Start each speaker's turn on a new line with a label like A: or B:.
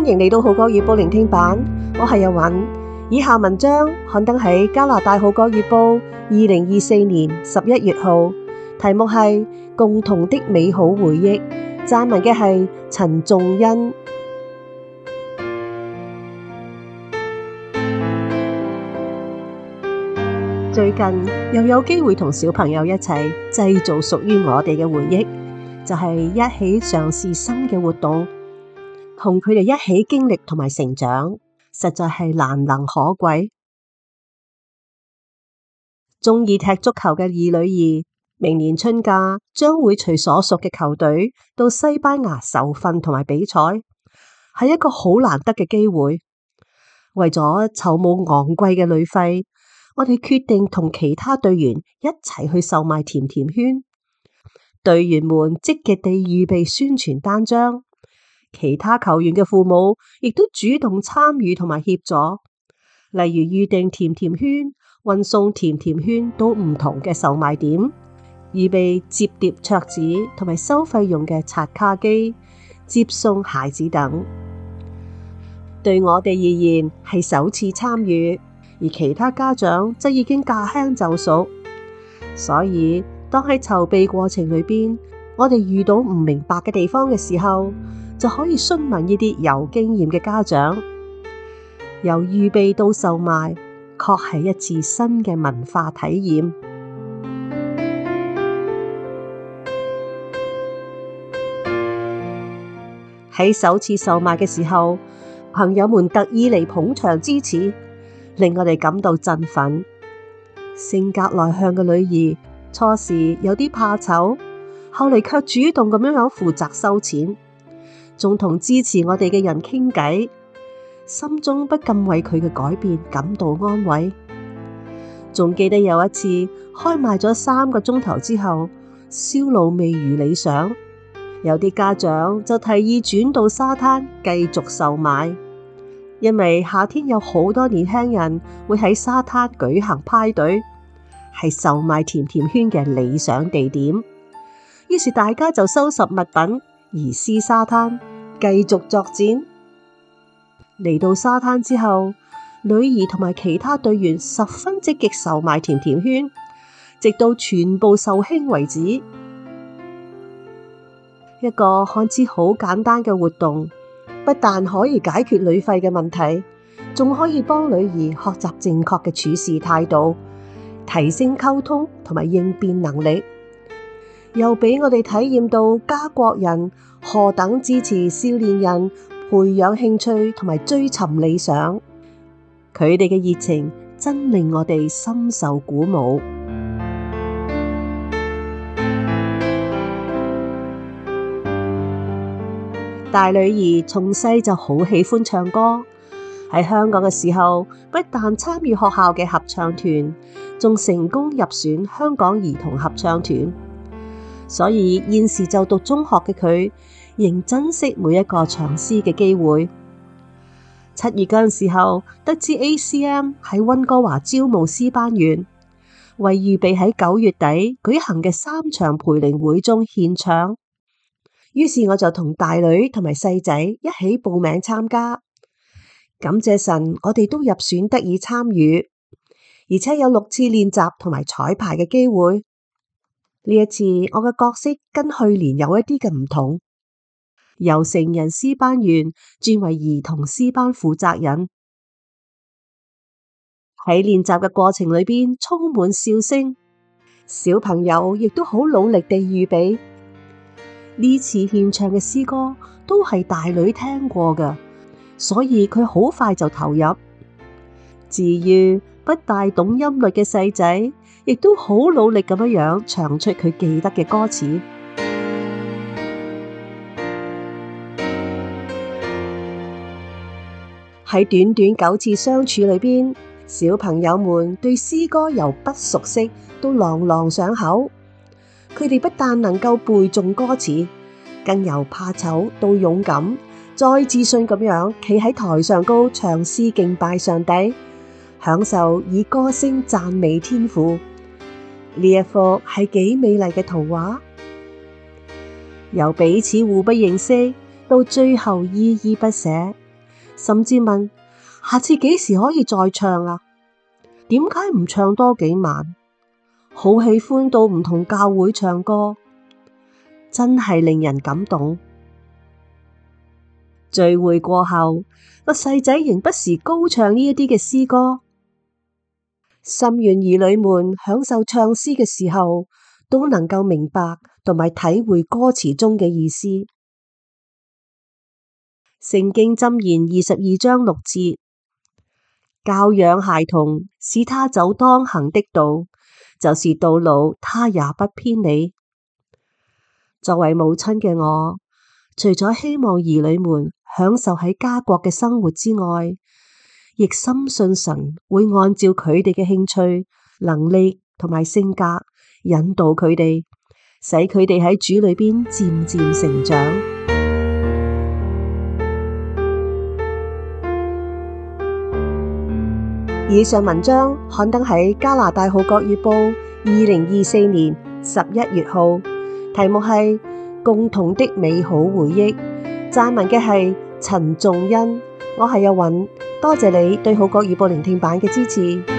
A: 歡迎嚟到《號角月報》聆聽版，我係阿韻。以下文章刊登喺加拿大《號角月報》2024年11月號，題目係《共同的美好回憶》，撰文嘅係陳仲恩。最近又有機會同小朋友一齊製造屬於我哋嘅回憶，就係一起嘗試新嘅活動，同佢哋一起經歷同埋成長，實在係難能可貴。鍾意踢足球嘅二女兒，明年春假將會隨所屬嘅球隊到西班牙受訓同埋比賽，係一個好難得嘅機會。為咗籌募昂貴嘅旅費，我哋決定同其他隊員一齊去售賣甜甜圈。隊員們積極地預備宣傳單張，其他球員嘅父母亦都主動參與同埋協助，例如預訂甜甜圈、運送甜甜圈到唔同嘅售賣點，預備摺疊桌子同埋收費用嘅刷卡機、接送孩子等。對我哋而言係首次參與，而其他家長則已經駕輕就熟，所以當喺籌備過程裏邊，我哋遇到唔明白嘅地方嘅時候，就可以詢問呢啲有經驗嘅家長。由預備到售賣，確係一次新嘅文化體驗。喺首次售賣嘅時候，朋友們特意嚟捧場支持，令我哋感到振奮。性格內向嘅女兒初時有啲怕醜，後嚟卻主動咁樣負責收錢，仲同支持我哋嘅人傾偈，心中不禁為佢嘅改變感到安慰。仲記得有一次開賣咗3個鐘頭之後，銷路未如理想，有啲家長就提議轉到沙灘繼續售賣。因為夏天有好多年輕人會喺沙灘舉行派對，係售賣甜甜圈嘅理想地點。於是大家就收拾物品，移師沙灘，繼續作戰。嚟到沙灘之後，女兒同埋其他隊員十分積極售賣甜甜圈，直到全部售罄為止。一個看似好簡單嘅活動，不但可以解決旅費嘅問題，仲可以幫女兒學習正確嘅處事態度，提升溝通同埋應變能力，又俾我哋體驗到家國人何等支持少年人培養興趣同埋追尋理想。佢哋嘅熱情真令我哋深受鼓舞。大女兒從細就好喜歡唱歌，喺香港嘅時候，不但參與學校嘅合唱團，仲成功入選香港兒童合唱團。所以現時就讀中學嘅佢，仍珍惜每一個唱詩嘅機會。7月嗰陣時候，得知 ACM 喺溫哥華招募詩班員，為預備喺9月底舉行嘅3場培靈會中獻唱。於是我就同大女同埋細仔一起報名參加。感謝神，我哋都入選得以參與，而且有6次練習同埋彩排嘅機會。呢一次我嘅角色跟去年有一啲嘅唔同，由成人詩班員轉為兒童詩班負責人。喺練習嘅過程裏邊充滿笑聲，小朋友亦都好努力地預備。呢次獻唱嘅詩歌都係大女聽過㗎，所以佢好快就投入。至於不大懂音律嘅細仔，亦都好努力咁樣唱出佢記得嘅歌詞。喺短短9次相處裏邊，小朋友們對詩歌由不熟悉到朗朗上口。佢哋不但能夠背誦歌詞，更由怕醜到勇敢，再自信咁樣企喺台上高唱詩敬拜上帝，享受以歌聲讚美天父。呢一幅係幾美麗嘅圖畫，由彼此互不認識到最後依依不捨， 甚至問下次幾時可以再唱啊？點解唔唱多幾晚？好喜歡到唔同教會唱歌，真係令人感動。聚會過後，個細仔仍不時高唱呢一啲嘅詩歌，心願兒女們享受唱詩嘅時候，都能夠明白同埋體會歌詞中嘅意思。聖經箴言22章6節，教養孩童，使他走當行的道，就是到老他也不偏離。作為母親嘅我，除咗希望兒女們享受喺家國嘅生活之外，亦深信神會按照佢哋嘅興趣、能力同埋性格引導佢哋，使佢哋喺主裏邊漸漸成長。以上文章刊登喺加拿大《號角月報》2024年11月號，題目係共同的美好回憶。撰文嘅係陳仲恩。我係阿韻，多謝你對《號角月報》聆聽版嘅支持。